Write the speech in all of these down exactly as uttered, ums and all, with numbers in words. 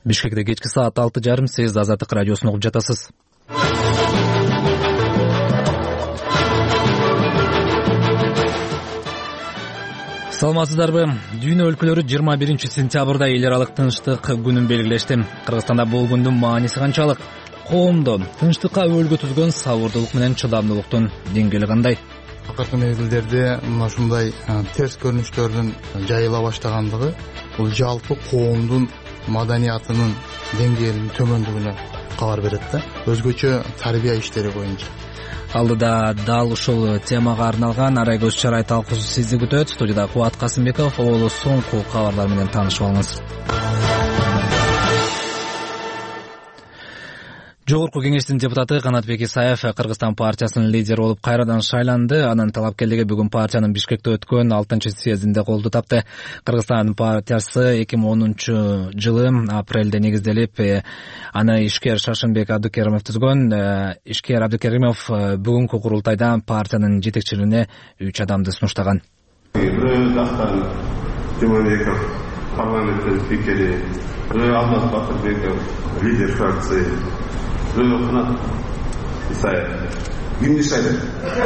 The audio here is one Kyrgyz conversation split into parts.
Бишкекте кечки саат алты жарым сиз Азаттык радиосун угуп жатасыз. Саламатсыздарбы? Дүйнө өлкөлөрү жыйырма биринчи сентябрда эл аралык тынчтык күнүн белгилешти. Кыргызстанда бул күндүн мааниси канчалык? Коомдо тынчтыкка өбөлгө түзгөн сабырдуулук менен чыдамдуулуктун деңгээли кандай? Акыркы мезгилдерде мына ушундай терс көрүнүштөрдүн жайыла баштагандыгы бул жалпы коомдун маданиятынын деңгээлинин төмөндүгүнө кабар берет да. Өзгөчө тарбия иштери боюнча. Алдыда дал ушул темага арналган арай көз чарай талкуусу сизди күтөт. Студияда Кубат Касымбеков, оолу соңку кабарлар менен таанышып алыңыз. Жогорку кеңештин депутаты Канатбек Исаев Кыргызстан партиясынын лидери болуп кайрадан шайланды. Анын талапкерлиги бүгүн партиянын Бишкекте өткөн алтынчы съездинде колду тапты. Кыргызстан партиясы эки миң онунчу жылы апрелде негизделип, аны Ишкер Шашынбек Абдыкеримов түзгөн. Ишкер Абдыкеримов бүгүнкү курултайда партиянын жетекчилигине үч адамды сунуштаган. Дастан Жумабеков, парламенттин спикери, Алмаз Батырбеков, лидер фракции, Канат Исаев. Кимди шайлайт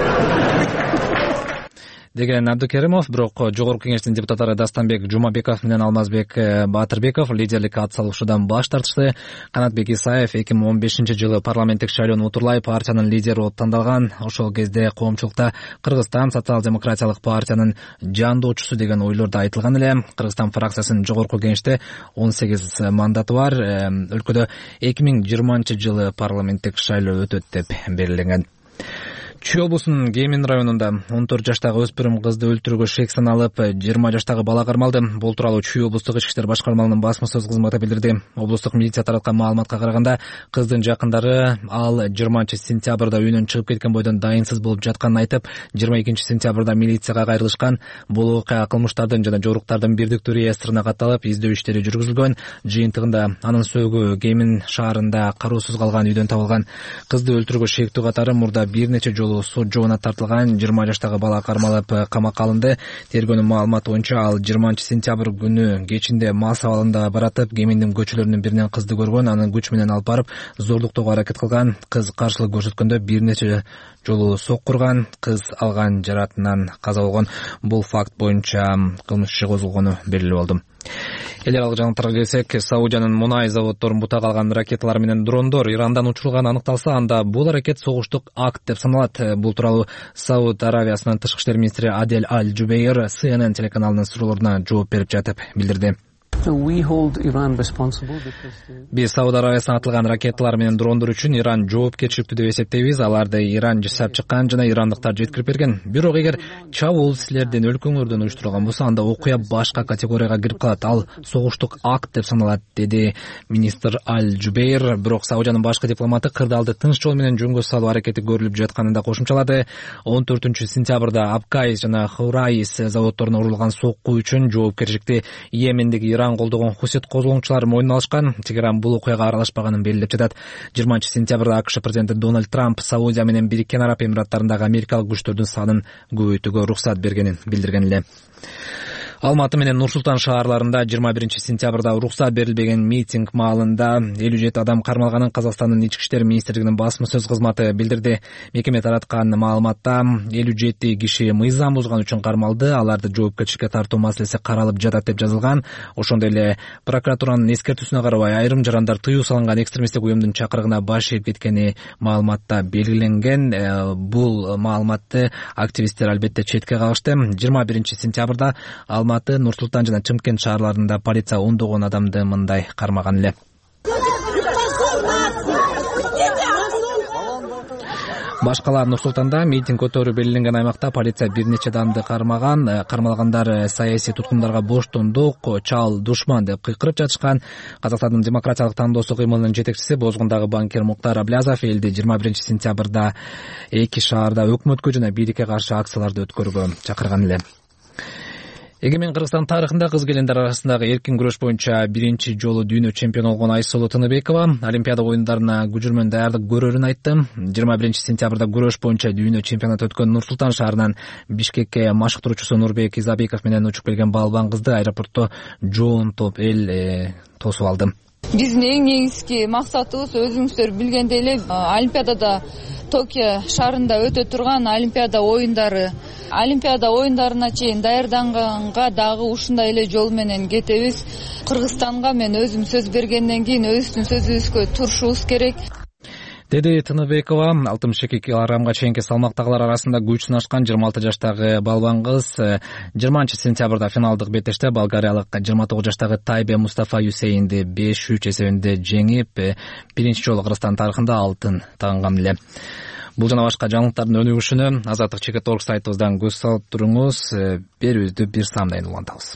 деген Абдыкеримов, бирок жогорку кеңештин депутаттары Дастанбек Жумабеков менен Алмазбек Батырбеков лидерликке ат салышуудан баш тартышты. Канатбек Исаев эки миң он бешинчи жылы парламенттик шайлоону утурлай партиянын лидери болуп тандалган. Ошол кезде коомчулукта Кыргызстан социал-демократиялык партиянын жандоочусу деген ойлор да айтылган эле. Кыргызстан фракциясынын жогорку кеңеште он сегиз мандаты бар. Өлкөдө эки миң жыйырманчы жылы парламенттик шайлоо өтөт деп белгиленген. Чүй облусунун Кемин районунда он төрт жаштагы өспүрүм кызды өлтүрүүгө шек саналып, жыйырма жаштагы бала кармалды. Бул тууралуу Чүй облустук ички иштер башкармалыгынын басма сөз кызматы билдирди. Облустук милиция тараткан маалыматка караганда, кыздын жакындары ал жыйырманчы сентябрда үйүнөн чыгып кеткен бойдон дайынсыз болуп жатканын айтып, жыйырма экинчи сентябрда милицияга кайрылышкан. Бул окуя кылмыштардын жана жоруктардын бирдиктүү реестрине катталып, издөө иштери жүргүзүлгөн. Жыйынтыгында анын сөөгү Кемин шаарында кароосуз калган үйдөн табылган. Кызды өлтүрүүгө шектүү катары мурда бир нече жолу сот жообуна тартылган. жыйырма жаштагы бала кармалып камакка алынды. Тергөөнүн маалыматы боюнча ал жыйырманчы сентябрь күнү кечинде мал сабалында баратып, Кеминдин көчөлөрүнүн биринен кызды көргөн, аны күч менен алып барып зорлуктоого аракет кылган. Кыз каршылык көрсөткөндө бир нече жолу соккурган. Кыз алган жаратынан каза болгон. Бул факт боюнча кылмыш иши козголгону белгилүү болду. Эл аралык жаңылыктарга келсек, Саудиянын мунай заводдорун бута калган ракеталар менен дрондор Ирандан учурулганы аныкталса, анда бул аракет согуштук акт деп саналат. Бул тууралуу Сауд Аравиясынын тышкы иштер министри Адель Аль-Джубейр Си Эн Эн телеканалынын суроолоруна жооп берип жатып билдирди. Биз Сауд Аравиясынан атылган ракеталар менен дрондор үчүн Иран жоопкерчиликтүү деп эсептейбиз. Аларды Иран жасап чыккан жана ирандыктар жеткирип берген. Бирок эгер чабуул силердин өлкөңөрдөн уюштурулган болсо, анда окуя башка категорияга кирип калат. Ал согуштук акт деп саналат, деди министр Аль-Джубейр. Бирок Саудиянын башкы дипломаты кырдаалды тынч жол менен жөнгө салуу аракети көрүлүп жатканын да кошумчалады. он төртүнчү сентябрда Абкайс жана Хурайс заводдоруна урулган сокку үчүн жоопкерчиликти Йемендеги Иран колдогон Хусит козголоңчулары мойнуна алышкан. Тегеран бул окуяга аралашпаганын белгилеп жатат. жыйырманчы сентябрда АКШ президенти Дональд Трамп Саудия менен Бириккен Араб Эмираттарындагы америкалык күчтөрдүн санын көбөйтүүгө уруксат бергенин билдирген эле. Алматы менен Нур-Султан шаарларында жыйырма биринчи сентябрда уруксат берилбеген митинг маалында элүү жети адам кармалганын Казакстандын ички иштер министрлигинин басма сөз кызматы билдирди. Мекеме тараткан маалыматта элүү жети киши мыйзам бузган үчүн кармалды. Аларды жоопкерчиликке тартуу маселеси каралып жатат деп жазылган. Ошондой эле прокуратуранын эскертүүсүнө карабай айрым жарандар тыюу салынган экстремисттик уюмдун чакырыгына баш ийип кеткени маалыматта белгиленген. Бул маалыматты активисттер албетте четке кагышты. жыйырма биринчи сентябрда Алматы, Нур-Султан жана Чымкент шаарларында полиция ондогон адамды мындай кармаган эле. Башкалар Нур-Султанда митинг өтөрү белгиленген аймакта полиция бир нече адамды кармаган. Кармалгандар саясий туткундарга боштондук, чал душман деп кыйкырып жатышкан. Казакстандын демократиялык тандоосу кыймылынын жетекчиси Бозгундагы банкир Муктар Аблязов элди жыйырма биринчи сентябрда эки шаарда өкмөткө жана бийликке каршы акцияларды өткөрүүгө чакырган эле. Эгемен Кыргызстан тарыхында кыз келиндер арасындагы эркин күрөш боюнча биринчи жолу дүйнө чемпиону болгон Айсулуу Тыныбекова Олимпиада оюндарына күжүрмөн даярдык көрөрүн айтты. жыйырма биринчи сентябрда күрөш боюнча дүйнө чемпионаты өткөн Нур-Султан шаарынан Бишкекке машыктыруучусу Нурбек Изабеков менен учуп келген балбан кызды аэропортто жоон топ эл тосуп алды. Биздин эң негизги максатыбыз өзүңүздөр билгендей эле Олимпиадада Токио шаарында өтө турган Олимпиада оюндары. Олимпиада оюндарына чейин даярданганга дагы ушундай эле жол менен кетебиз. Кыргызстанга мен өзүм сөз бергенден кийин өзүбүздүн сөзүбүзгө турушубуз керек, деди Тыныбекова. алтымыш эки килограммга чейинки салмактагылар арасында күч сынашкан жыйырма алты жаштагы балбан кыз жыйырманчы сентябрда финалдык беттеште болгариялык жыйырма тогуз жаштагы Тайбе Мустафа Юсейинди беш үч эсебинде жеңип, биринчи жолу Кыргызстан тарыхында алтын тагынган эле. Бул жана башка жаңылыктардын өнүгүшүнө Азаттык чекит орг сайтыбыздан көз салып туруңуз. Берүүбүздү бир самдайын улантабыз.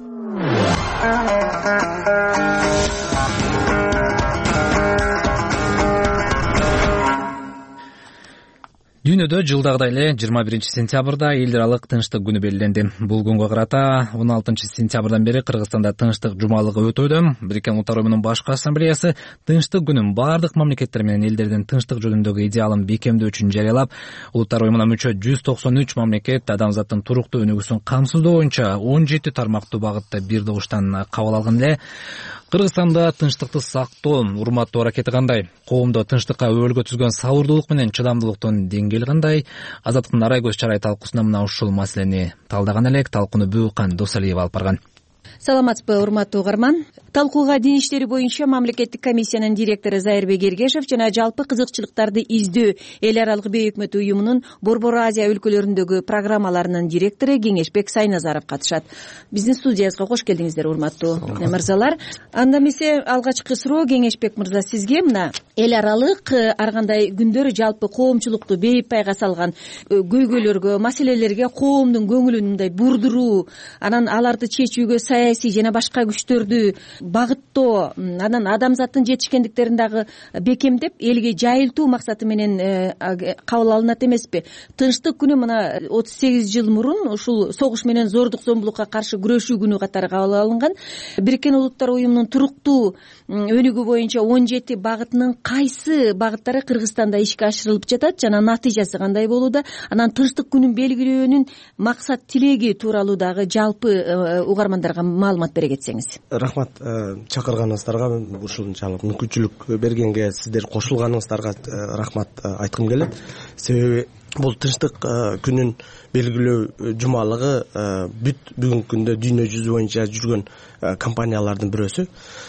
Дүйнөдө жылдагыдай эле жыйырма биринчи сентябрда эл аралык тынчтык күнү белгиленди. Бул күнгө карата он алтынчы сентябрдан бери Кыргызстанда тынчтык жумалыгы өтүүдө. Бириккен Улуттар уюмунун башкы ассамблеясы тынчтык күнүн бардык мамлекеттер менен элдердин тынчтык жөнүндөгү идеалын бекемдөө үчүн жарыялап, Улуттар уюмуна мүчө жүз токсон үч мамлекет адамзаттын туруктуу өнүгүүсүн камсыздоо боюнча он жети тармактуу багытта бир добуштан кабыл алган эле. Кыргызстанда тынчтыкты сактоо, урматтоо аракети кандай? Коомдо тынчтыкка өбөлгө түзгөн сабырдуулук менен чыдамдуулуктун деңгээли кандай? Азаттыктын арай көз чарай талкуусунда мына ушул маселени талдаган элек. Талкууну Бүкан Досалиева алып барган. Саламатсызбы, урматтуу угарман. Талкууга дин иштери боюнча мамлекеттик комиссиянын директору Зайырбек Эргешев жана жалпы кызыкчылыктарды издөө эл аралык бейөкмөт уюмунун Борбор Азия өлкөлөрүндөгү программаларынын директору Кеңешбек Сайназаров катышат. Биздин студиябызга кош келдиңиздер, урматтуу мырзалар. Анда эмесе алгачкы суроо Кеңешбек мырза сизге. Мына эл аралык ар кандай күндөр жалпы коомчулукту бейип пайга салган көйгөйлөргө, маселелерге коомдун көңүлүн мындай бурдуруу, анан аларды чечүүгө саясий жана башка күчтөрдү багыттоо, анан адамзаттын жетишкендиктерин дагы бекемдеп элге жайылтуу максаты менен кабыл алынат эмеспи? Тынчтык күнү мына отуз сегиз жыл мурун ушул согуш менен зордук зомбулукка каршы күрөшүү күнү катары кабыл алынган. Бириккен Улуттар уюмунун туруктуу өнүгүү боюнча он жети багытынын кайсы багыттары Кыргызстанда ишке ашырылып жатат жана натыйжасы кандай болууда? Анан тынчтык күнүн белгилөөнүн максат тилеги тууралуу дагы жалпы угармандарга маалымат бере кетсеңиз. Рахмат чакырганыңыздарга, ушунчалык мүмкүнчүлүк бергенге, сиздер кошулганыңыздарга рахмат айткым келет. Себеби бул тынчтык күнүн белгилөө жумалыгы бүт бүгүнкү күндө дүйнө жүзү боюнча жүргөн компаниялардын бирөөсү.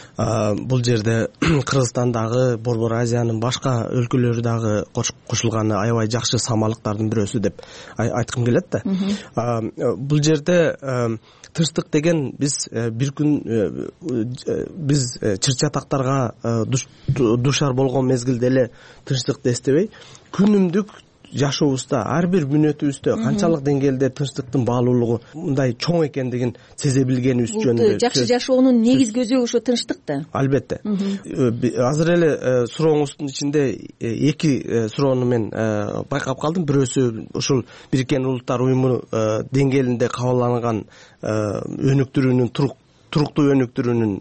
Бул жерде Кыргызстандагы, Борбор Азиянын башка өлкөлөрү дагы кошулганы аябай жакшы самалыктардын бирөөсү деп айткым келет да. Бул жерде тынчтык деген биз бир күн биз чыр-чатактарга душар болгон мезгилде эле тынчтыкты эстебей, күнүмдүк жашообузда ар бир мүнөтүбүздө канчалык деңгээлде тынчтыктын баалуулугу мындай чоң экендигин сезе билгенибиз жөнүндө. Жакшы жашоонун негизги өзөгү ошо тынчтык да. Албетте. Азыр эле сурооңуздун ичинде эки суроону мен байкап калдым. Бирөөсү ушул Бириккен Улуттар уюму деңгээлинде кабыл алынган өнүктүрүүнүн турук туруктуу өнүктүрүүнүн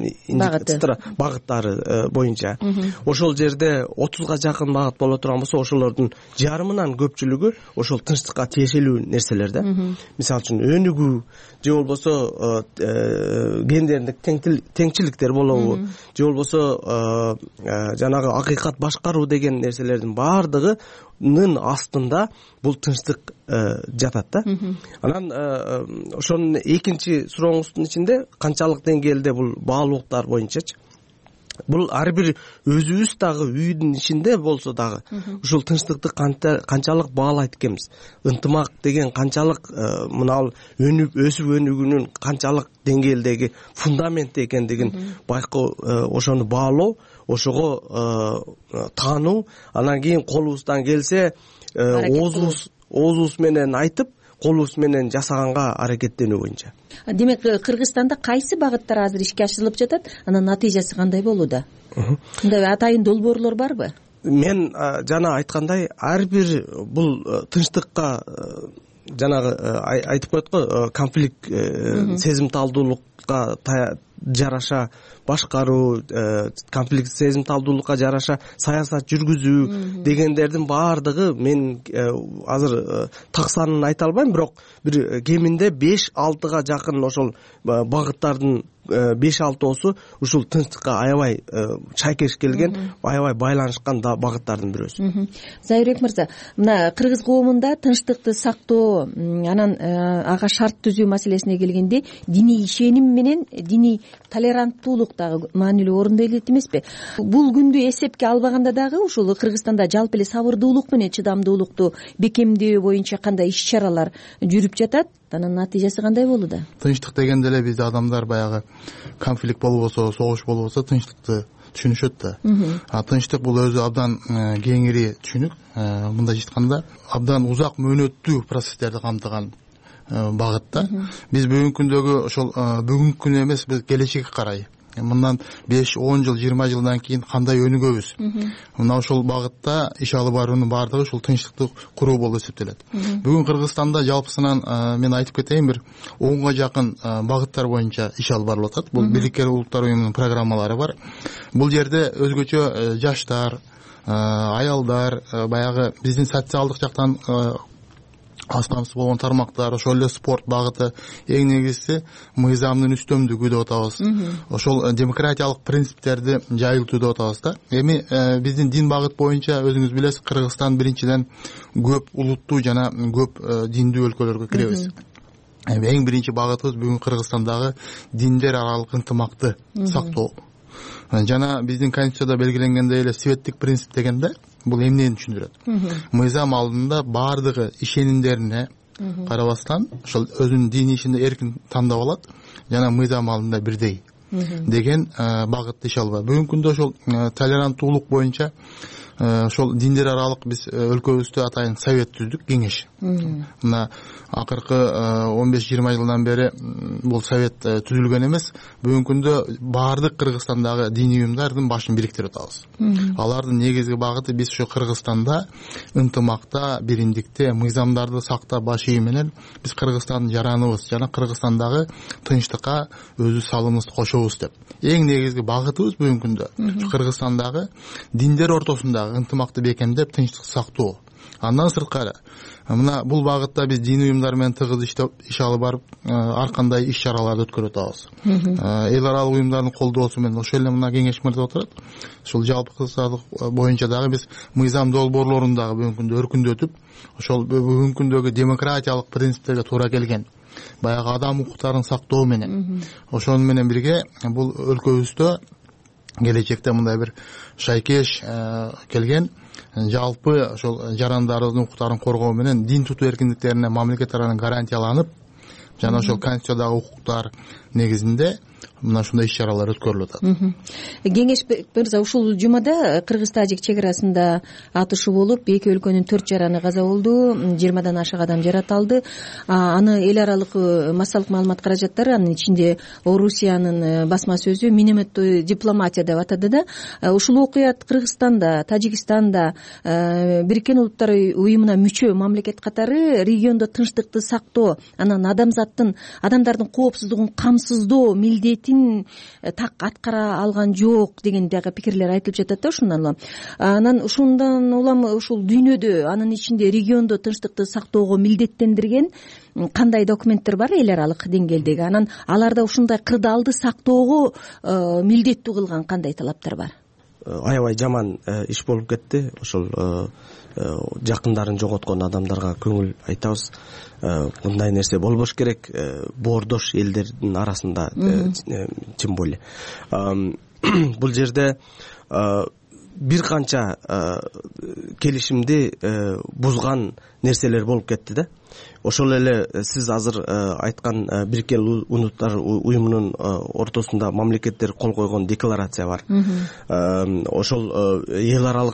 багыттары боюнча. Ошол жерде отузга жакын багыт боло турган болсо, ошолордун жарымынан көпчүлүгү ошол тынчтыкка тиешелүү нерселер да. Мисалы үчүн өнүгүү же болбосо гендердик теңчиликтер болобу, же болбосо жанагы акыйкат башкаруу деген нерселердин баардыгынын астында бул тынчтык жатат да. Анан ошонун экинчи сурооңуздун ичинде канчалык деңгээлде бул баалуулуктар боюнчачы, бул ар бир өзүбүз дагы үйдүн ичинде болсо дагы ушул тынчтыкты канчалык баалайт экенбиз, ынтымак деген канчалык мына өнүп өсүп өнүгүүнүн канчалык деңгээлдеги фундаменти экендигин байкоо, ошону баалоо, ошого таануу, анан кийин колубуздан келсе оозубуз оозубуз менен айтып, колубуз менен жасаганга аракеттенүү боюнча. Демек, Кыргызстанда кайсы багыттар азыр ишке ашырылып жатат? Анан натыйжасы кандай болууда? Мындай атайын долбоорлор барбы? Мен жана айткандай, ар бир бул тынчтыкка жанагы айтып коет го, конфликт сезимталдуулукка жараша башкаруу, конфликт сезимталдуулукка жараша саясат жүргүзүү дегендердин баардыгы мен азыр так санын айта албайм, бирок бир кеминде беш алтыга жакын ошол багыттардын беш алтоосу ушул тынчтыкка аябай чайкеш келген, аябай байланышкан багыттардын бирөөсү. Зайырбек мырза, мына кыргыз коомунда тынчтыкты сактоо, анан ага шарт түзүү маселесине келгенде диний ишеним менен диний толеранттуулук дагы маанилүү орунда элет эмеспи? Бул күндү эсепке албаганда дагы ушул Кыргызстанда жалпы эле сабырдуулук менен чыдамдуулукту бекемдөө боюнча кандай иш-чаралар жүрүп жатат? Анын натыйжасы кандай болууда? Тынчтык дегенде эле бизде адамдар баягы конфликт болбосо, согуш болбосо тынчтыкты түшүнүшөт да. А тынчтык бул өзү абдан кеңири түшүнүк. Мындайча айтканда, абдан узак мөөнөттүү процесстерди камтыган багыт да. Биз бүгүнкү күндөгү ошол бүгүнкү күнү эмес, биз келечекке карай, мындан беш он жыл, жыйырма жылдан кийин кандай өнүгөбүз? Мына ошол багытта иш алып баруунун баардыгы ушул тынчтыкты куруу болуп эсептелет. Бүгүн Кыргызстанда жалпысынан мен айтып кетейин, бир онго жакын багыттар боюнча иш алып барылып атат. Бул Бириккен Улуттар уюмунун программалары бар. Бул жерде өзгөчө жаштар, аялдар, баягы биздин социалдык жактан аз камсыз болгон тармактар, ошол эле спорт багыты, эң негизгиси мыйзамдын үстөмдүгү деп атабыз. Ошол демократиялык принциптерди жайылтуу деп атабыз да. Эми биздин дин багыт боюнча өзүңүз билесиз, Кыргызстан биринчиден көп улуттуу жана көп диндүү өлкөлөргө киребиз. Эң биринчи багытыбыз бүгүн Кыргызстандагы диндер аралык ынтымакты сактоо. Жана биздин конституцияда белгиленгендей эле светтик принцип дегенде бул эмнени түшүндүрөт? Мыйзам алдында баардыгы ишенимдерине карабастан ошол өзүнүн дини ишинде эркин тандап алат жана мыйзам алдында бирдей деген багытты иш алып. Бүгүнкү күндө ошол толеранттуулук боюнча ошол диндер аралык биз өлкөбүздө атайын совет түздүк, кеңеш. Мына акыркы он беш жыйырма жылдан бери бул совет түзүлгөн эмес. Бүгүнкү күндө баардык Кыргызстандагы диний уюмдардын башын бириктирип атабыз. Алардын негизги багыты биз ошо Кыргызстанда ынтымакта, биримдикте, мыйзамдарды сактап баш ийүү менен биз Кыргызстандын жараныбыз жана Кыргызстандагы тынчтыкка өзү салымыбызды кошобуз деп. Эң негизги багытыбыз бүгүнкү күндө Кыргызстандагы диндер ортосундагы ынтымакты бекемдеп, тынчтыкты сактоо. Андан сырткары, мына бул багытта биз дини уюмдар менен тыгыз иштеп, иш алып барып, ар кандай иш-чараларды өткөрүп атабыз. Эл аралык уюмдардын колдоосу менен ошол эле мына кеңеш мырза отурат. Ошол жалпы кыргызстандык боюнча дагы биз мыйзам долбоорлорун дагы бүгүнкү күндө өркүндөтүп, ошол бүгүнкү күндөгү демократиялык принциптерге туура келген баягы адам укуктарын сактоо менен, ошону менен бирге бул өлкөбүздө келечекте мындай бир шайкеш келген жалпы ошол жарандардын укуктарын коргоо менен дин тутуу эркиндиктерине мамлекет тарабынан гарантияланып жана ошол конституциядагы укуктар негизинде мына ушундай иш-чаралар өткөрүлүп атат. Кеңеш мырза, ушул жумада кыргыз-тажик чек арасында атышуу болуп, эки өлкөнүн төрт жараны каза болду, жыйырмадан ашык адам жаратылды. Аны эл аралык массалык маалымат каражаттары, анын ичинде Орусиянын басма сөзү минометтүү дипломатия деп атады да. Ушул окуя Кыргызстанда, Тажикстанда, Бириккен Улуттар уюмуна мүчө мамлекет катары региондо тынчтыкты сактоо, анан адамзаттын, адамдардын коопсуздугун камсыздоо милдетин так аткара алган жок деген дагы пикирлер айтылып жатат да ушундан улам. Анан ушундан улам ушул дүйнөдө, анын ичинде региондо тынчтыкты сактоого милдеттендирген кандай документтер бар эл аралык деңгээлдеги? Анан аларда ушундай кырдаалды сактоого милдеттүү кылган кандай талаптар бар? Аябай жаман иш болуп кетти. Ошол жакындарын жоготкон адамдарга көңүл айтабыз. Мындай нерсе болбош керек, боордош элдердин арасында тем более. Бул жерде бир канча келишимди бузган нерселер болуп кетти да. Ошол эле сиз азыр айткан Бириккен Улуттар уюмунун ортосунда мамлекеттер кол койгон декларация бар. Ошол эл аралык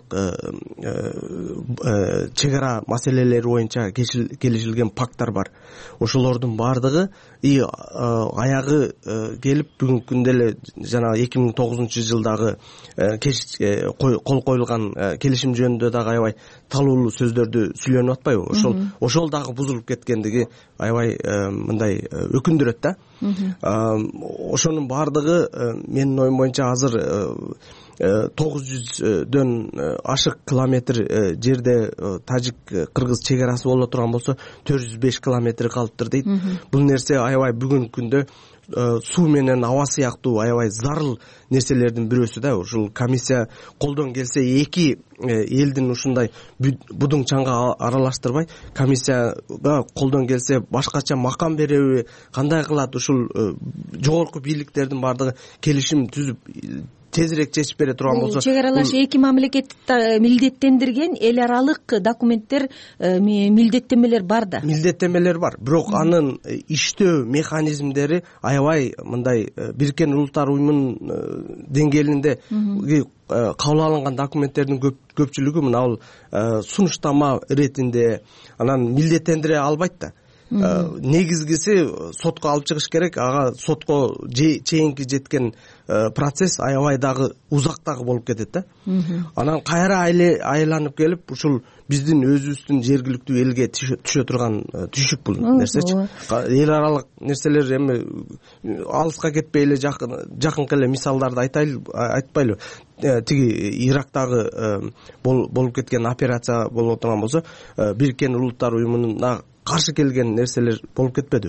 чек ара маселелери боюнча келишилген пакттар бар. Ошолордун баардыгы и аягы келип бүгүнкү күндө эле жана эки миң тогузунчу жылдагы кол коюлган келишим жөнүндө дагы аябай талуулуу сөздөрдү сүйлөнүп атпайбы? Ошол ошол дагы бузулуп кеткендиги аябай мындай өкүндүрөт да. Ошонун баардыгы менин оюм боюнча азыр тогуз жүздөн ашык километр жерде тажик кыргыз чек арасы боло турган болсо төрт жүз беш километр калыптыр дейт. Бул нерсе аябай бүгүнкү күндө суу менен аба сыяктуу аябай зарыл нерселердин бирөөсү да. Ушул комиссия колдон келсе эки элдин ушундай будуң чаңга аралаштырбай, комиссияга колдон келсе башкача макам береби, кандай кылат, ушул жогорку бийликтердин баардыгы келишим түзүп тезирээк чечип бере турган болсо. Чек аралаш эки мамлекет милдеттендирген эл аралык документтер, милдеттенмелер бар да. Милдеттенмелер бар, бирок анын иштөө механизмдери аябай мындай Бириккен Улуттар уюмунун деңгээлинде кабыл алынган документтердин көпчүлүгү мына бул сунуштама иретинде, анан милдеттендире албайт да. Негизгиси сотко алып чыгыш керек, ага сотко чейинки жеткен процесс аябай дагы узак дагы болуп кетет да. Анан кайра айланып келип ушул биздин өзүбүздүн жергиликтүү элге түшө турган түшүк бул нерсечи. Эл аралык нерселер эми алыска кетпей эле жакынкы эле мисалдарды айтайлы, айтпайлы. Тиги Ирактагы болуп кеткен операция болуп турган болсо, Бириккен Улуттар уюмуна каршы келген нерселер болуп кетпедиби?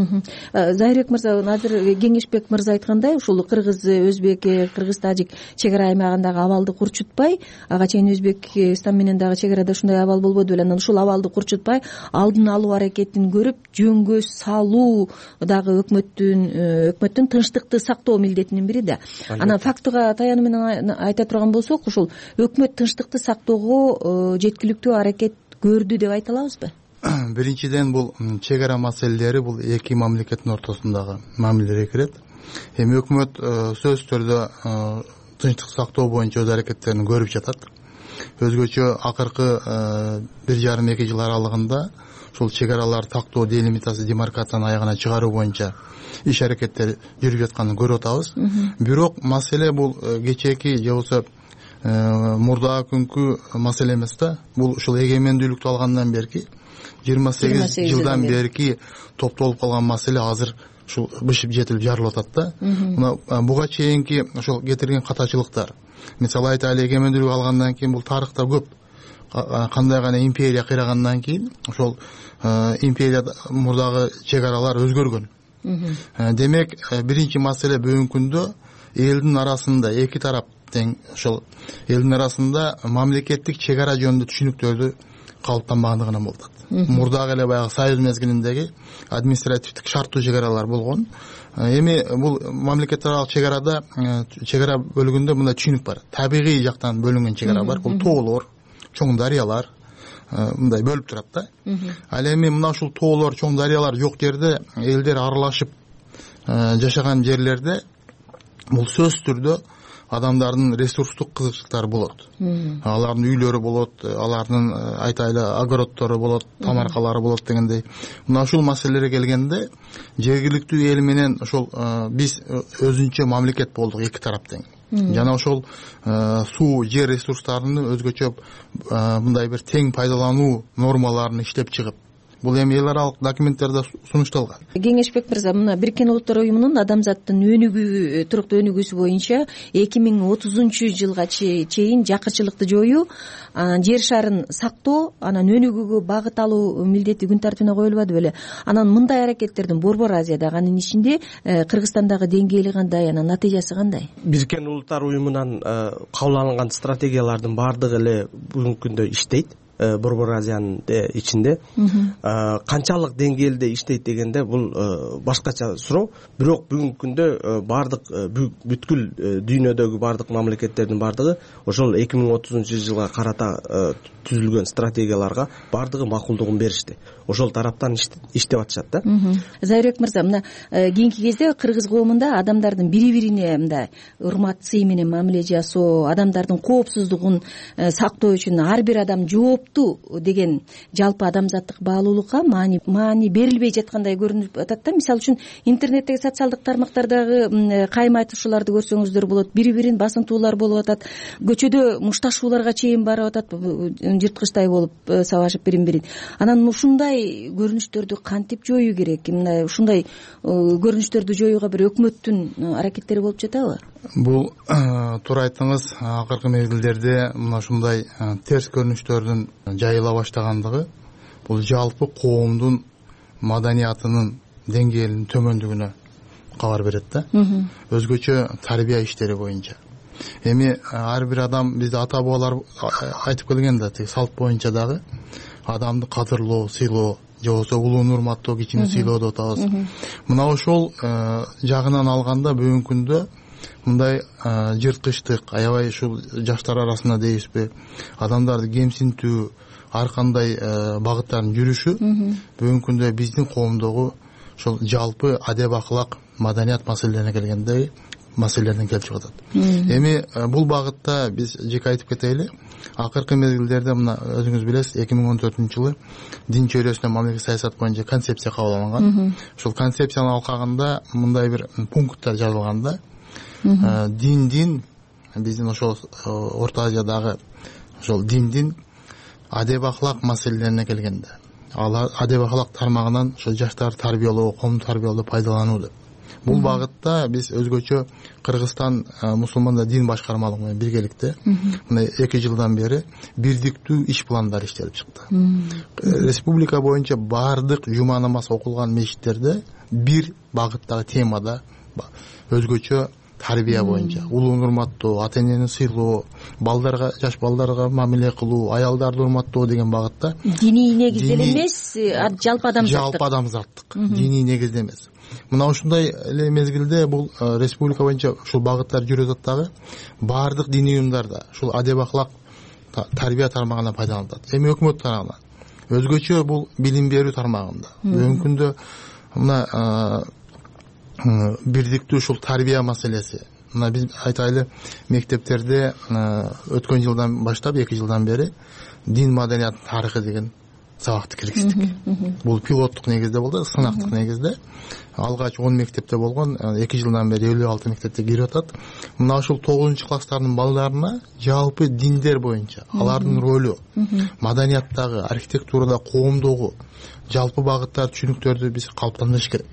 Зайырбек мырза, азыр Кеңешбек мырза айткандай, ушул кыргыз, өзбек, кыргыз, тажик чек ара аймагындагы абалды курчутпай, ага чейин Өзбекстан менен дагы чек арада ушундай абал болбоду беле, анан ушул абалды курчутпай, алдын алуу аракетин көрүп, жөнгө салуу дагы өкмөттүн өкмөттүн тынчтыкты сактоо милдетинин бири да. Анан фактыга таянуу менен айта турган болсок, ушул өкмөт тынчтыкты сактоого жеткиликтүү аракет көрдү деп айта алабызбы? Биринчиден бул чек ара маселелери бул эки мамлекеттин ортосундагы мамилеге кирет. Эми өкмөт сөзсүз түрдө тынчтык сактоо боюнча өз аракеттерин көрүп жатат. Өзгөчө акыркы бир жарым эки жыл аралыгында ушул чек аралар тактоо делимитасы демаркациянын аягына чыгаруу боюнча иш аракеттер жүрүп жатканын көрүп атабыз. Бирок маселе бул кечээки же болбосо мурдагы күnkү маселе эмес да. Бул ушул эгемендүүлүктү алгандан берки жыйырма сегиз жылдан берки топтолуп калган маселе азыр ушул бышып жетилип жарылып атат да. Мына буга чейинки ошол кетирген катачылыктар, мисалы айтайлы, эгемендүүлүк алгандан кийин бул тарыхта көп кандай гана империя кыйрагандан кийин ошол империя мурдагы чек аралар өзгөргөн. Демек, биринчи маселе бүгүнкү күндө элдин арасында эки тарап тең ошол элдин арасында мамлекеттик чек ара жөнүндө түшүнүктөрдү калыптанбагандыгынан болуп атат. Мурдагы эле баягы союз мезгилиндеги административдик шарттуу чек аралар болгон. Эми бул мамлекет аралык чек арада, чек ара бөлүгүндө мындай түшүнүк бар. Табигый жактан бөлүнгөн чек ара бар. Бул тоолор, чоң дарыялар мындай бөлүп турат да. Ал эми мына ушул тоолор, чоң дарыялар жок жерде элдер аралашып жашаган жерлерде бул сөзсүз түрдө адамдардын ресурстук кызыкчылыктары болот. Алардын үйлөрү болот, алардын айтайлы огороддору болот, тамаркалары болот дегендей. Мына ушул маселелерге келгенде жергиликтүү эл менен ошол биз өзүнчө мамлекет болдук эки тарап тең. Жана ошол суу, жер ресурстарынын өзгөчө мындай бир тең пайдалануу нормаларын иштеп чыгып, бул эми эл аралык документтерде сунушталган. Кеңешбек мырза, мына Бириккен Улуттар уюмунун адамзаттын өнүгүү, туруктуу өнүгүүсү боюнча эки миң отузунчу жылга чейин жакырчылыкты жоюу, анан жер шарын сактоо, анан өнүгүүгө багыт алуу милдети күн тартибине коюлбады беле? Анан мындай аракеттердин Борбор Азиядагы, анын ичинде Кыргызстандагы деңгээли кандай, анан натыйжасы кандай? Бириккен Улуттар уюмунан кабыл алынган стратегиялардын баардыгы эле бүгүнкү күндө иштейт. Борбор Азиянын ичинде канчалык деңгээлде иштейт дегенде бул башкача суроо. Бирок бүгүнкү күндө баардык бүткүл дүйнөдөгү баардык мамлекеттердин баардыгы ошол эки миң отузунчу жылга карата түзүлгөн стратегияларга баардыгы макулдугун беришти. Ошол тараптан иштеп атышат да. Зайырбек мырза, мына кийинки кезде кыргыз коомунда адамдардын бири-бирине мындай урмат, сый менен мамиле жасоо, адамдардын коопсуздугун сактоо үчүн ар бир адам жоопту деген жалпы адамзаттык баалуулукка маани маани берилбей жаткандай көрүнүп атат да. Мисалы үчүн интернеттеги социалдык тармактардагы кайым айтышууларды көрсөңүздөр болот, бири-бирин басынтуулар болуп атат, көчөдө мушташууларга чейин барып атат, жырткычтай болуп сабашып бирин-бирин. Анан ушундай көрүнүштөрдү кантип жоюу керек? Мындай ушундай көрүнүштөрдү жоюуга бир өкмөттүн аракеттери болуп жатабы? Бул туура айттыңыз, акыркы мезгилдерде мына ушундай терс көрүнүштөрдүн жайыла баштагандыгы бул жалпы коомдун маданиятынын деңгээлинин төмөндүгүнө кабар берет да, өзгөчө тарбия иштери боюнча. Эми ар бир адам, бизде ата бабалар айтып келген да, тиги салт боюнча дагы адамды кадырлоо, сыйлоо, же болбосо улууну урматтоо, кичини сыйлоо деп атабыз. Мына ошол жагынан алганда бүгүнкү күндө мындай жырткычтык, аябай ушул жаштар арасында дейбизби, адамдарды кемсинтүү, ар кандай багыттардын жүрүшү бүгүнкү күндө биздин коомдогу ошол жалпы адеп акылак, маданият маселелерине келгенде маселелерден келип чыгып атат. Эми бул багытта биз жеке айтып кетели. Акыркы мезгилдерде мына өзүңүз билесиз, эки миң он төртүнчү жылы дин чөйрөсүнө мамлекеттик саясат боюнча концепция кабыл алынган. Ошол концепциянын алкагында мындай бир пункттар жазылган да. Диндин, биздин ошол Орто Азиядагы ошол диндин адеп акылак маселелерине келгенде, алар адеп акылак тармагынан ошол жаштарды тарбиялоо, коомду тарбиялоодо пайдалануу деп. Бул багытта биз өзгөчө Кыргызстан мусулмандар дин башкармалыгы менен биргеликте мына эки жылдан бери бирдиктүү иш пландары иштелип чыкты. Республика боюнча баардык жума намаз окулган мечиттерде бир багыттагы темада өзгөчө тарбия боюнча, улууну урматтоо, ата энени сыйлоо, балдарга, жаш балдарга мамиле кылуу, аялдарды урматтоо деген багытта диний негизде эмес, жалпы адамзаттык. Жалпы адамзаттык, диний негизде эмес. Мына ушундай эле мезгилде бул республика боюнча ушул багыттар жүрүп атат дагы, баардык диний уюмдарда ушул адеп акылак тарбия тармагынан пайдаланып атат. Эми өкмөт тарабынан өзгөчө бул билим берүү тармагында бүгүнкү күндө мына бирдиктүү ушул тарбия маселеси. Мына биз айтайлы, мектептерде өткөн жылдан баштап эки жылдан бери дин маданиятынын тарыхы деген сабакты киргиздик. Бул пилоттук негизде болду, сынактык негизде. Алгач он мектепте болгон, эки жылдан бери элүү алты мектепте кирип атат. Мына ушул тогузунчу класстардын балдарына жалпы диндер боюнча алардын ролу, маданияттагы, архитектурада, коомдогу жалпы багыттар, түшүнүктөрдү биз калыптандырыш керек.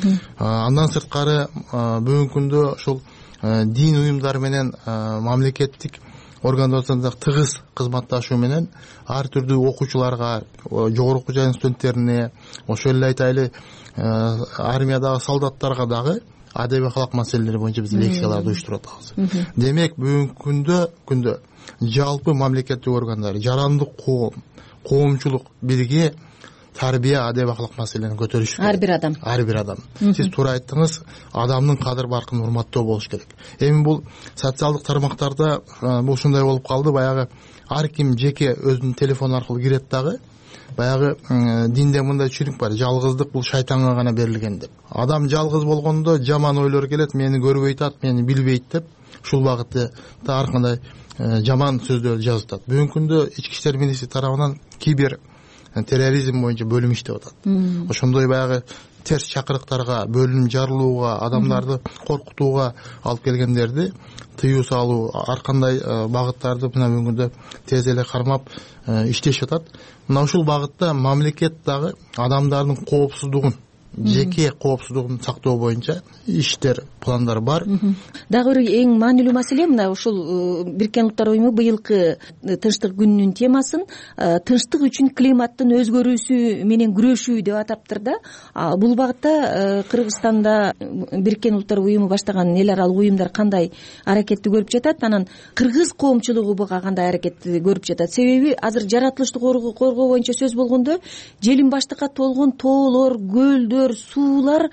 Андан сырткары бүгүнкү күндө ушул дин уюмдары менен мамлекеттик органдарда тыгыз кызматташуу менен ар түрдүү окуучуларга, жогорку окуу жайдын студенттерине, ошол эле айтайлы армиядагы солдаттарга дагы адеп акылак маселелери боюнча биз лекцияларды уюштуруп атабыз. Демек бүгүнкү күндө күндө жалпы мамлекеттик органдар, жарандык коом, коомчулук бирге тарбия, адеп акылак маселени көтөрүш керек. Ар бир адам. Ар бир адам. Сиз туура айттыңыз, адамдын кадыр баркын урматтоо болуш керек. Эми бул социалдык тармактарда бул ушундай болуп калды, баягы ар ким жеке өзүнүн телефон аркылуу кирет дагы, баягы динде мындай түшүнүк бар, жалгыздык бул шайтанга гана берилген деп. Адам жалгыз болгондо жаман ойлор келет, мени көрбөйт атат, мени билбейт деп, ушул багытта ар кандай жаман сөздөрдү жазып атат. Бүгүнкү күндө ички иштер министрлиги тарабынан кибер терроризм боюнча бөлүм иштеп атат. Ошондой баягы терс чакырыктарга, бөлүм жарылууга, адамдарды коркутууга алып келгендерди тыюу салуу, ар кандай багыттарды мына бүгүнкү күндө тез эле кармап иштешип атат. Мына ушул багытта мамлекет дагы адамдардын коопсуздугун, жеке коопсуздугун сактоо боюнча иштер, пландар бар. Дагы бир эң маанилүү маселе мына ушул Бириккен Улуттар уюму быйылкы тынчтык күнүнүн темасын тынчтык үчүн климаттын өзгөрүүсү менен күрөшүү деп атаптыр да. Бул багытта Кыргызстанда Бириккен Улуттар уюму баштаган эл аралык уюмдар кандай аракетти көрүп жатат, анан кыргыз коомчулугу буга кандай аракетти көрүп жатат? Себеби азыр жаратылышты коргоо боюнча сөз болгондо желим баштыкка толгон тоолор, көлдөр, суулар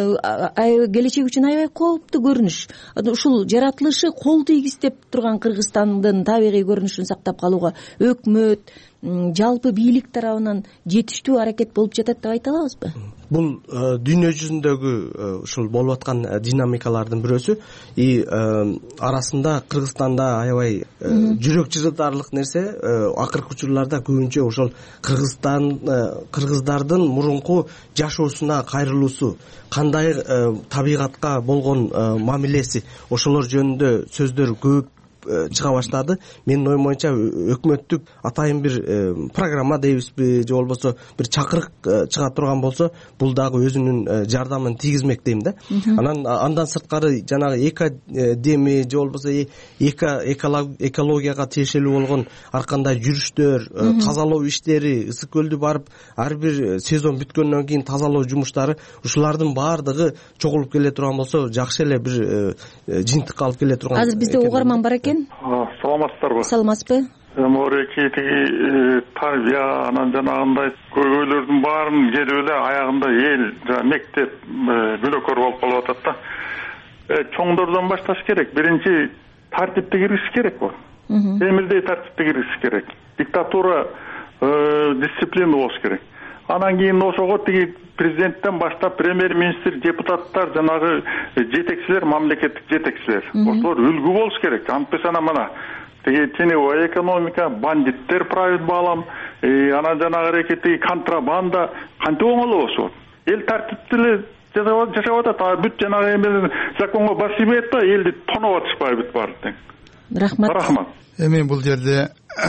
келечек үчүн аябай кооптуу көрүнүш. Ушул жаратылышы кол тийгизтеп турган Кыргызстандын табигый көрүнүшүн сактап калууга өкмөт, жалпы бийлик тарабынан жетиштүү аракет болуп жатат деп айта алабызбы? Бул дүйнө жүзүндөгү ушул болуп аткан динамикалардын бирөөсү. И арасында Кыргызстанда аябай жүрөк жырытарлык нерсе акыркы учурларда көбүнчө ошол Кыргызстан кыргыздардын мурунку жашоосуна кайрылуусу, кандай табигатка болгон мамилеси, ошолор жөнүндө сөздөр көп чыга баштады. Менин оюм боюнча өкмөттүк атайын бир программа дейбизби же болбосо бир чакырык чыга турган болсо, бул дагы өзүнүн жардамын тийгизмек дейм да. Анан андан сырткары жанагы экодеми же болбосо экологияга тиешелүү болгон ар кандай жүрүштөр, тазалоо иштери, ысык көлдү барып ар бир сезон бүткөндөн кийин тазалоо жумуштары, ушулардын баардыгы чогулуп келе турган болсо, жакшы эле бир жыйынтыкка алып келе турган. Азыр бизде угарман бар экен. Саламатсыздарбы? Саламатсызбы? Мореки тиги тарбия анан жанагындай көйгөйлөрдүн баарын келип эле аягында эл, жана мектеп бөлөкөр болуп калып атат да. Чоңдордон башташ керек. Биринчи тартипти киргизиш керек бу. Эмилдей тартипти киргизиш керек. Диктатура, дисциплина болуш керек. Анан кийин ошого тиги президенттен баштап премьер-министр, депутаттар, жанагы жетекчилер, мамлекеттик жетекчилер, ошолор үлгү болуш керек. Антпес анан мына тиги теневой экономика, бандиттер правит баалам, анан жанагы рекети контрабанда кантип оңоло болсо. Эл тартиптүү жашап атат. Бүт жанагы эме законго бас ийбейт да, элди тоноп атышпайбы бүт баары тең. Рахмат. Рахмат. Эми бул жерде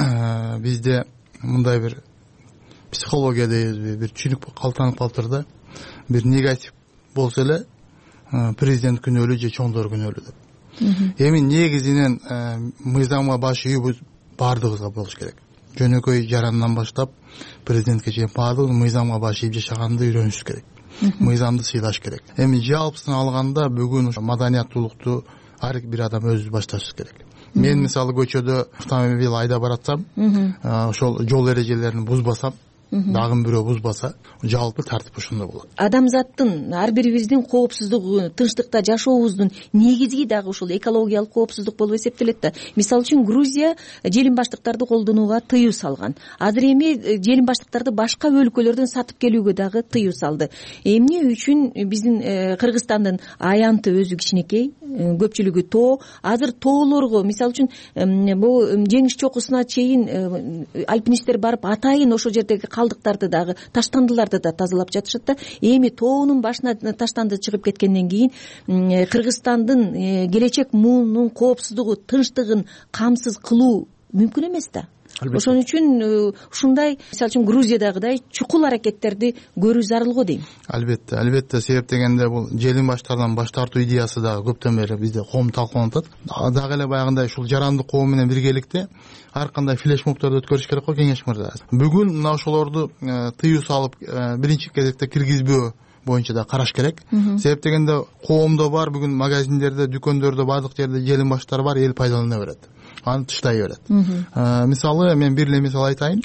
бизде мындай бир психология дейбизби, бир түшүнүк калтанып калыптыр да. Бир негатив болсо эле президент күнөөлүү же чоңдор күнөөлүү деп. Эми негизинен мыйзамга баш ийүү баардыгыбызга болуш керек. Жөнөкөй жарандан баштап президентке чейин баардыгыбыз мыйзамга баш ийип жашаганды үйрөнүшүбүз керек. Мыйзамды сыйлаш керек. Эми жалпысын алганда бүгүн маданияттуулукту ар бир адам өзү башташы керек. Мен мисалы көчөдө автомобиль айдап баратсам, ошол жол эрежелерин бузбасам, дагы бирөө бузбаса, жалпы тартип ошондой болот. Адамзаттын, ар бирибиздин коопсуздугу, тынчтыкта жашообуздун негизги дагы ушул экологиялык коопсуздук болуп эсептелет да. Мисалы үчүн Грузия желим баштыктарды колдонууга тыюу салган. Азыр эми желим баштыктарды башка өлкөлөрдөн сатып келүүгө дагы тыюу салды. Эмне үчүн биздин Кыргызстандын аянты өзү кичинекей, көпчүлүгү тоо. Азыр тоолорго, мисалы үчүн бул жеңиш чокусуна чейин альпинисттер барып атайын ошол жердеги калдыктарды дагы, таштандыларды да тазалап жатышат да. Эми тоонун башына таштанды чыгып кеткенден кийин Кыргызстандын келечек муунун коопсуздугу, тынчтыгын камсыз кылуу мүмкүн эмес да. Ошон үчүн ушундай, мисалы үчүн Грузиядагыдай чукул аракеттерди көрүү зарыл го дейм. Албетте, албетте, себеп дегенде бул желим баштардан баш тартуу идеясы дагы көптөн бери бизде коом талкууланып атат. Дагы эле баягындай ушул жарандык коом менен биргеликте ар кандай флешмобторду өткөрүш керек го, кеңеш мырза. Бүгүн мына ошолорду тыюу салып биринчи кезекте киргизбөө боюнча да караш керек. Себеп дегенде коомдо бар, бүгүн магазиндерде, дүкөндөрдө, бардык жерде желим баштар бар, эл пайдалана берет. Аны тыштай берет. Мисалы мен бир эле мисал айтайын.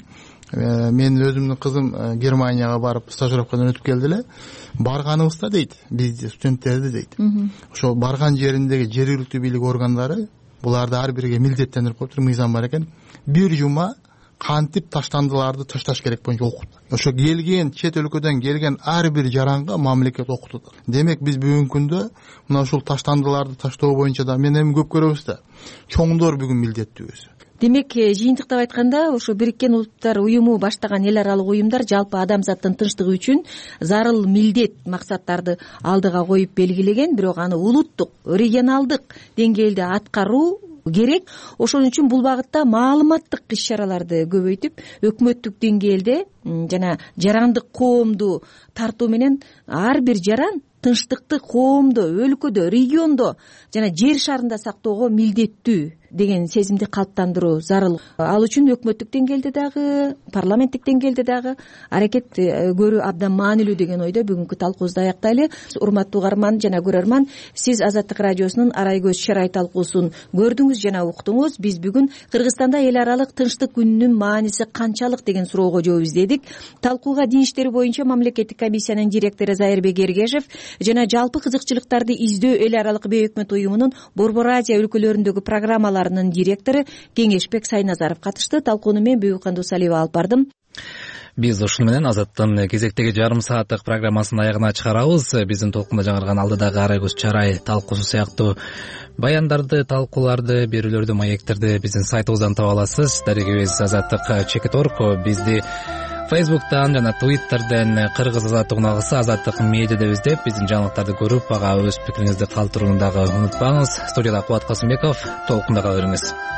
Мен өзүмдүн кызым Германияга барып стажировкадан өтүп келди эле. Барганыбызда дейт, биз студенттерди дейт. Ошол барган жериндеги жергиликтүү бийлик органдары буларды ар бирге милдеттендирип коюптур, мыйзам бар экен. Бир жума кантип таштандыларды ташташ керек боюнча окутат. Ошо келген чет өлкөдөн келген ар бир жаранга мамлекет окутат. Демек биз бүгүнкү күндө мына ушул таштандыларды таштоо боюнча да мен эми көп көрөбүз да. Чоңдор бүгүн милдеттүүбүз. Демек, жыйынтыктап айтканда, ошо Бириккен Улуттар уюму баштаган эл аралык уюмдар жалпы адамзаттын тынчтыгы үчүн зарыл милдет максаттарды алдыга коюп белгилеген, бирок аны улуттук, регионалдык деңгээлде аткаруу керек. Ошон үчүн бул багытта маалыматтык иш-чараларды көбөйтүп, өкмөттүк деңгээлде жана жарандык коомду тартуу менен ар бир жаран тынчтыкты коомдо, өлкөдө, региондо жана жер шарында сактоого милдеттүү деген сезимди калыптандыруу зарыл. Ал үчүн өкмөттүк деңгээлде дагы, парламенттик деңгээлде дагы аракет көрүү абдан маанилүү деген ойдо бүгүнкү талкуубузду аяктайлы. Урматтуу угарман жана көрөрман, сиз Азаттык радиосунун Арай көз чарай талкуусун көрдүңүз жана уктуңуз. Биз бүгүн Кыргызстанда эл аралык тынчтык күнүнүн мааниси канчалык деген суроого жооп издедик. Талкууга дин иштери боюнча мамлекеттик комиссиянын директору Зайырбек Эргешев жана жалпы кызыкчылыктарды издөө эл аралык бейөкмөт уюмунун Борбор Азия өлкөлөрүндөгү программаларынын директору Кеңешбек Сайназаров катышты. Талкууну мен Бүйүккан Дусалиева алып бардым. Биз ушуну менен Азаттын кезектеги жарым сааттык программасын аягына чыгарабыз. Биздин толкунда жаңырган алдыдагы ара көз чарай талкуусу сыяктуу баяндарды, талкууларды, берүүлөрдү, маектерди биздин сайтыбыздан таба аласыз. Дарегибиз Азаттык Чекит Орг. Бизди Facebook'tan жана Twitter'den Кыргыз Азаттыгына калса Азаттык медиа деп издеп, биздин жаңылыктарды көрүп, ага өз пикириңизди калтырууну дагы унутпаңыз. Студияда Кубат Касымбеков, толкунда кала бериңиз.